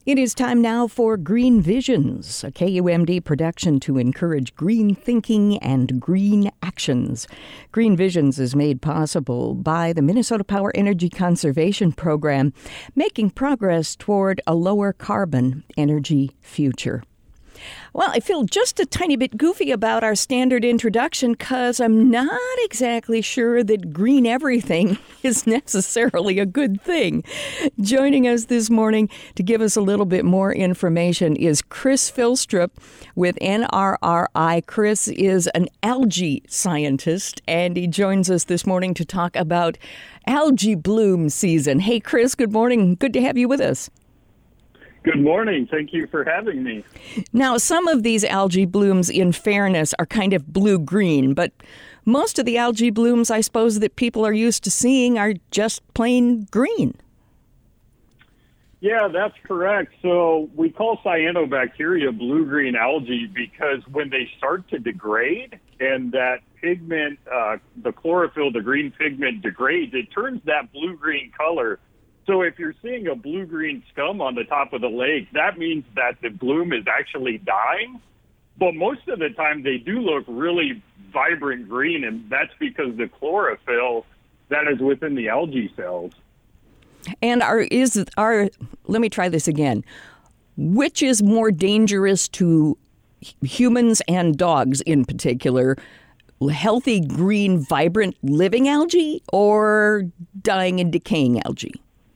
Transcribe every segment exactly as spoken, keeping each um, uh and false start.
It is time now for Green Visions, a K U M D production to encourage green thinking and green actions. Green Visions is made possible by the Minnesota Power Energy Conservation Program, making progress toward a lower carbon energy future. Well, I feel just a tiny bit goofy about our standard introduction because I'm not exactly sure that green everything is necessarily a good thing. Joining us this morning to give us a little bit more information is Chris Filstrup with N R R I. Chris is an algae scientist, and he joins us this morning to talk about algae bloom season. Hey, Chris, good morning. Good to have you with us. Good morning. Thank you for having me. Now, some of these algae blooms, in fairness, are kind of blue-green, but most of the algae blooms, I suppose, that people are used to seeing are just plain green. Yeah, that's correct. So we call cyanobacteria blue-green algae because when they start to degrade and that pigment, uh, the chlorophyll, the green pigment degrades, it turns that blue-green color. So if you're seeing a blue-green scum on the top of the lake, that means that the bloom is actually dying. But most of the time, they do look really vibrant green, and that's because the chlorophyll that is within the algae cells. And are is are let me try this again. Which is more dangerous to humans and dogs in particular? Healthy, green, vibrant, living algae or dying and decaying algae?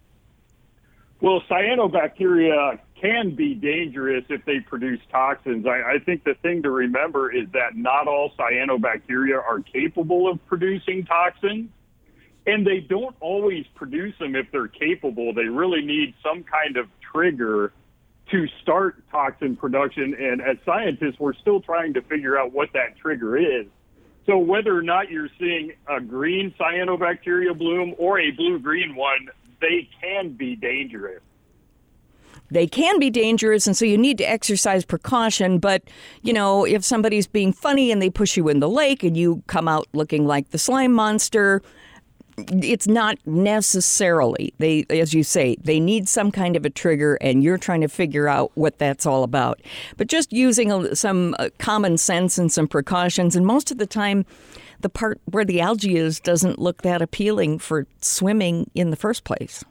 Well, cyanobacteria can be dangerous if they produce toxins. I, I think the thing to remember is that not all cyanobacteria are capable of producing toxins, and they don't always produce them if they're capable. They really need some kind of trigger to start toxin production, and as scientists, we're still trying to figure out what that trigger is. So whether or not you're seeing a green cyanobacteria bloom or a blue-green one, they can be dangerous. They can be dangerous, and so you need to exercise precaution. But, you know, if somebody's being funny and they push you in the lake and you come out looking like the slime monster, it's not necessarily, they, as you say, they need some kind of a trigger, and you're trying to figure out what that's all about. But just using a, some uh, common sense and some precautions, and most of the time, the part where the algae is doesn't look that appealing for swimming in the first place.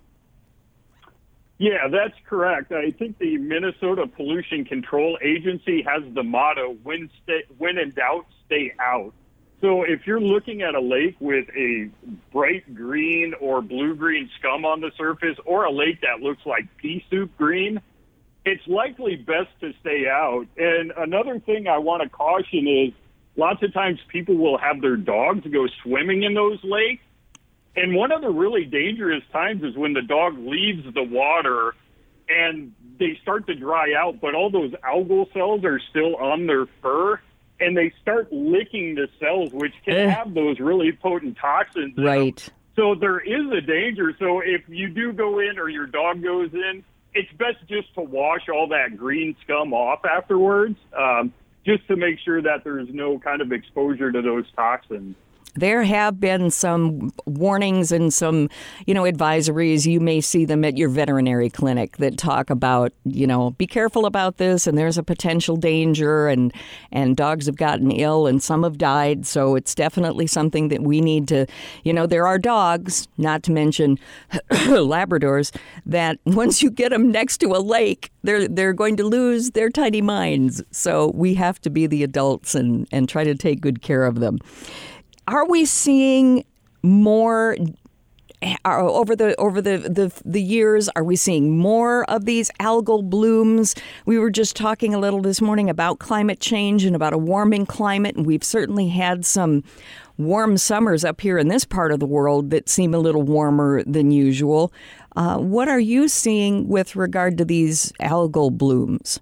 Yeah, that's correct. I think the Minnesota Pollution Control Agency has the motto, when, stay, when in doubt, stay out. So if you're looking at a lake with a bright green or blue-green scum on the surface, or a lake that looks like pea soup green, it's likely best to stay out. And another thing I want to caution is, lots of times people will have their dogs go swimming in those lakes. And one of the really dangerous times is when the dog leaves the water and they start to dry out, but all those algal cells are still on their fur, and they start licking the cells, which can eh. have those really potent toxins in right. them. So there is a danger. So if you do go in or your dog goes in, it's best just to wash all that green scum off afterwards. Um, just to make sure that there's no kind of exposure to those toxins. There have been some warnings and some, you know, advisories. You may see them at your veterinary clinic that talk about, you know, be careful about this, and there's a potential danger, and and dogs have gotten ill and some have died. So it's definitely something that we need to, you know, there are dogs, not to mention Labradors, that once you get them next to a lake, they're they're going to lose their tiny minds. So we have to be the adults and, and try to take good care of them. Are we seeing more uh, over the over the, the the years? Are we seeing more of these algal blooms? We were just talking a little this morning about climate change and about a warming climate, and we've certainly had some warm summers up here in this part of the world that seem a little warmer than usual. Uh, what are you seeing with regard to these algal blooms?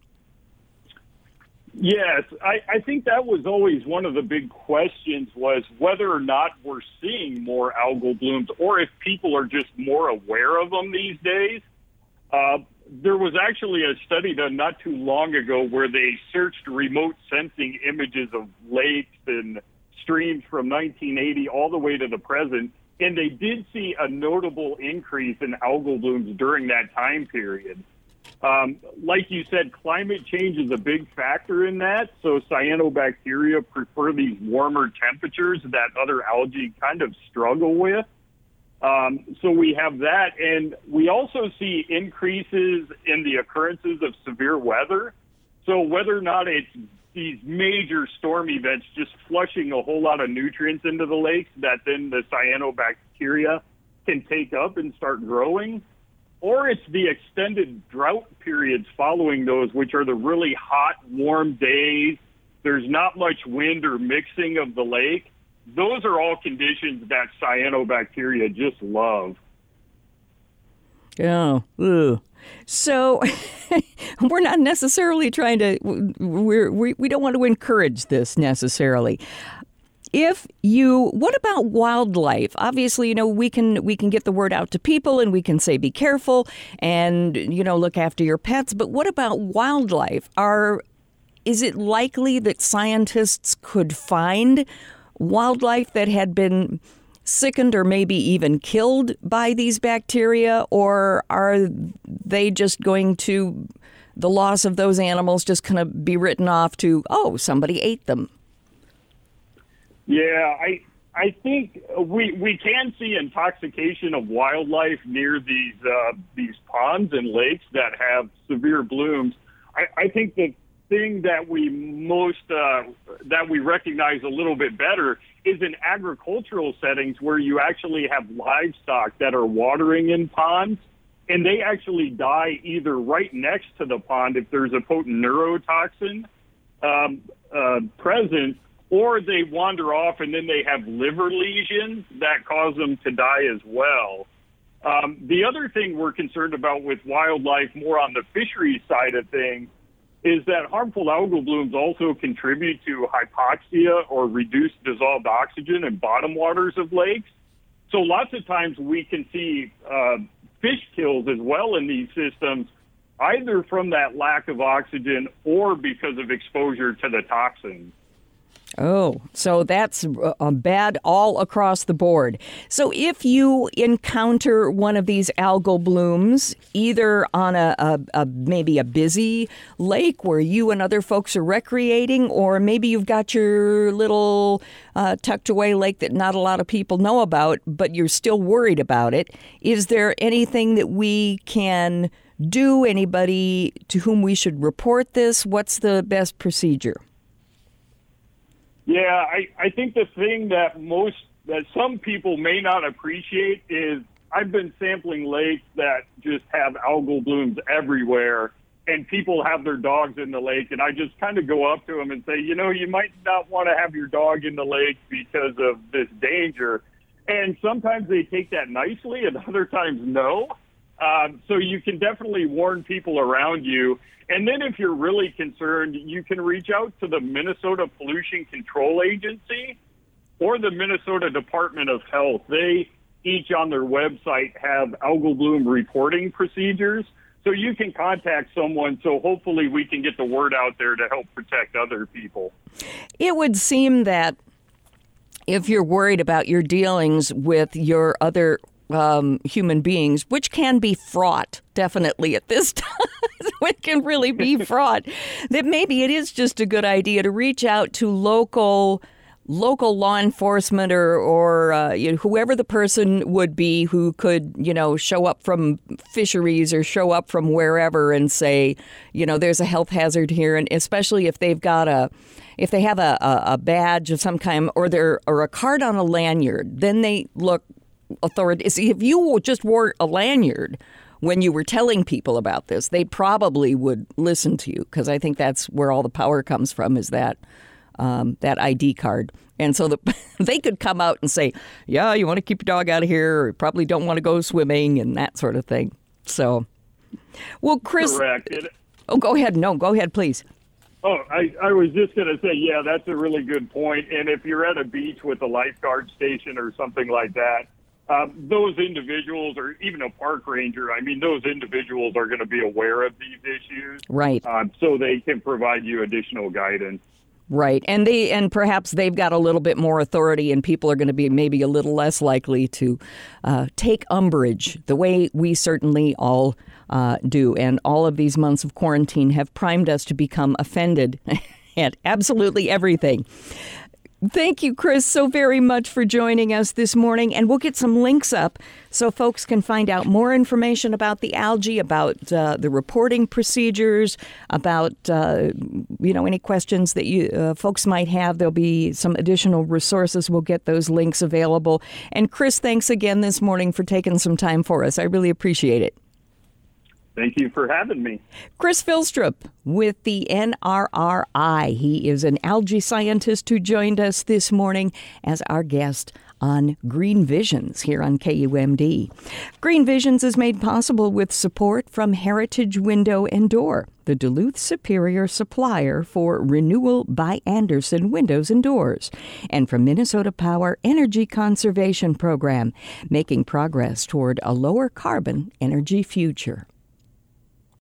Yes, I, I think that was always one of the big questions, was whether or not we're seeing more algal blooms or if people are just more aware of them these days. Uh, there was actually a study done not too long ago where they searched remote sensing images of lakes and streams from nineteen eighty all the way to the present, and they did see a notable increase in algal blooms during that time period. Um, like you said, climate change is a big factor in that. So cyanobacteria prefer these warmer temperatures that other algae kind of struggle with. Um, so we have that. And we also see increases in the occurrences of severe weather. So whether or not it's these major storm events just flushing a whole lot of nutrients into the lakes that then the cyanobacteria can take up and start growing, or it's the extended drought periods following those, which are the really hot, warm days. There's not much wind or mixing of the lake. Those are all conditions that cyanobacteria just love. Oh, ugh. So we're not necessarily trying to, we're, we we don't want to encourage this necessarily. If you, what about wildlife? Obviously, you know, we can we can get the word out to people and we can say be careful and, you know, look after your pets. But what about wildlife? Are is it likely that scientists could find wildlife that had been sickened or maybe even killed by these bacteria, or are they just going to, the loss of those animals just kind of be written off to, oh, somebody ate them? Yeah, I I think we we can see intoxication of wildlife near these uh, these ponds and lakes that have severe blooms. I, I think the thing that we most uh, that we recognize a little bit better is in agricultural settings where you actually have livestock that are watering in ponds, and they actually die either right next to the pond if there's a potent neurotoxin um, uh, present, or they wander off and then they have liver lesions that cause them to die as well. Um, the other thing we're concerned about with wildlife, more on the fisheries side of things, is that harmful algal blooms also contribute to hypoxia or reduced dissolved oxygen in bottom waters of lakes. So lots of times we can see uh, fish kills as well in these systems, either from that lack of oxygen or because of exposure to the toxins. Oh, so that's uh, bad all across the board. So if you encounter one of these algal blooms, either on a, a, a maybe a busy lake where you and other folks are recreating, or maybe you've got your little uh, tucked away lake that not a lot of people know about, but you're still worried about it, is there anything that we can do, anybody to whom we should report this? What's the best procedure? Yeah, I, I think the thing that most, that some people may not appreciate is I've been sampling lakes that just have algal blooms everywhere, and people have their dogs in the lake, and I just kind of go up to them and say, you know, you might not want to have your dog in the lake because of this danger. And sometimes they take that nicely, and other times no. Um, so you can definitely warn people around you. And then if you're really concerned, you can reach out to the Minnesota Pollution Control Agency or the Minnesota Department of Health. They each on their website have algal bloom reporting procedures. So you can contact someone, so hopefully we can get the word out there to help protect other people. It would seem that if you're worried about your dealings with your other Um, human beings, which can be fraught, definitely at this time. It can really be fraught. That maybe it is just a good idea to reach out to local local law enforcement or, or uh, you know, whoever the person would be who could, you know, show up from fisheries or show up from wherever and say, you know, there's a health hazard here. And especially if they've got a, if they have a, a, a badge of some kind or they're, or a card on a lanyard, then they look authority. See, if you just wore a lanyard when you were telling people about this, they probably would listen to you, because I think that's where all the power comes from, is that um, that I D card. And so the, they could come out and say, yeah, you want to keep your dog out of here, or you probably don't want to go swimming and that sort of thing. So, well, Chris. Correct. It, oh, go ahead. No, go ahead, please. Oh, I, I was just going to say, yeah, that's a really good point. And if you're at a beach with a lifeguard station or something like that, Uh, those individuals, or even a park ranger, I mean, those individuals are going to be aware of these issues. Right. Um, so they can provide you additional guidance. Right. And they and perhaps they've got a little bit more authority, and people are going to be maybe a little less likely to uh, take umbrage the way we certainly all uh, do. And all of these months of quarantine have primed us to become offended at absolutely everything. Thank you, Chris, so very much for joining us this morning. And we'll get some links up so folks can find out more information about the algae, about uh, the reporting procedures, about, uh, you know, any questions that you uh, folks might have. There'll be some additional resources. We'll get those links available. And Chris, thanks again this morning for taking some time for us. I really appreciate it. Thank you for having me. Chris Vilstrup with the N R R I. He is an algae scientist who joined us this morning as our guest on Green Visions here on K U M D. Green Visions is made possible with support from Heritage Window and Door, the Duluth Superior supplier for Renewal by Andersen Windows and Doors, and from Minnesota Power Energy Conservation Program, making progress toward a lower carbon energy future.